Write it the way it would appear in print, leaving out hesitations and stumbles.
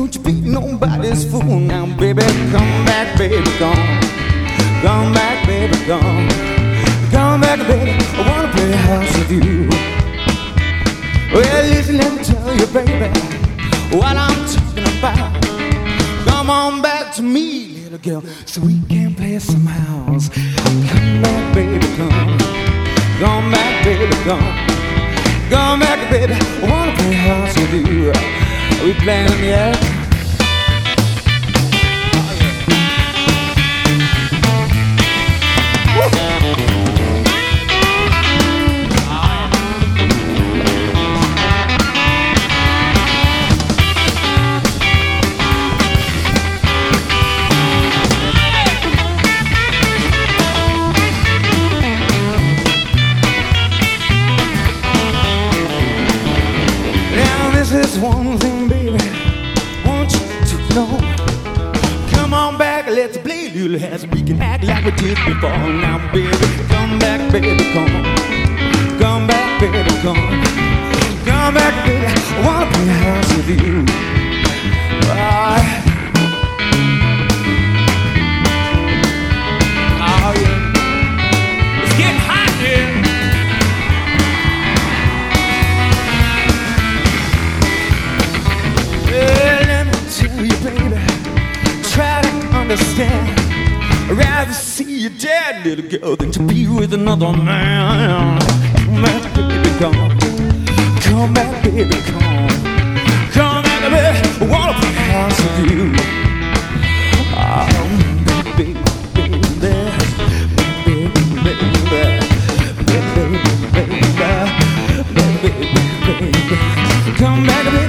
Don't you be nobody's fool now, baby. Come back, baby, come. Come back, baby, come. Come back, baby. I wanna play house with you. Well, listen, let me tell you, baby, what I'm talking about. Come on back to me, little girl, so we can play some house. Come back, baby, come. Come back, baby, come. Come back, baby. I wanna play house with you. We playing, yeah. This one thing, baby, want you to know. Come on back, let's play a little house. We can act like we did before. Now, baby, come back, baby, come. Come back, baby, come. Come back, baby, I wanna play a house with you. Oh, yeah. It's getting hot here. Understand, I'd rather see you dead, little girl, than to be with another man. Come back, baby, come. Come back, baby, come. Come back, baby, I wanna play house with you. Oh, baby, baby, baby, baby, baby, baby, baby, baby, baby, come back, baby.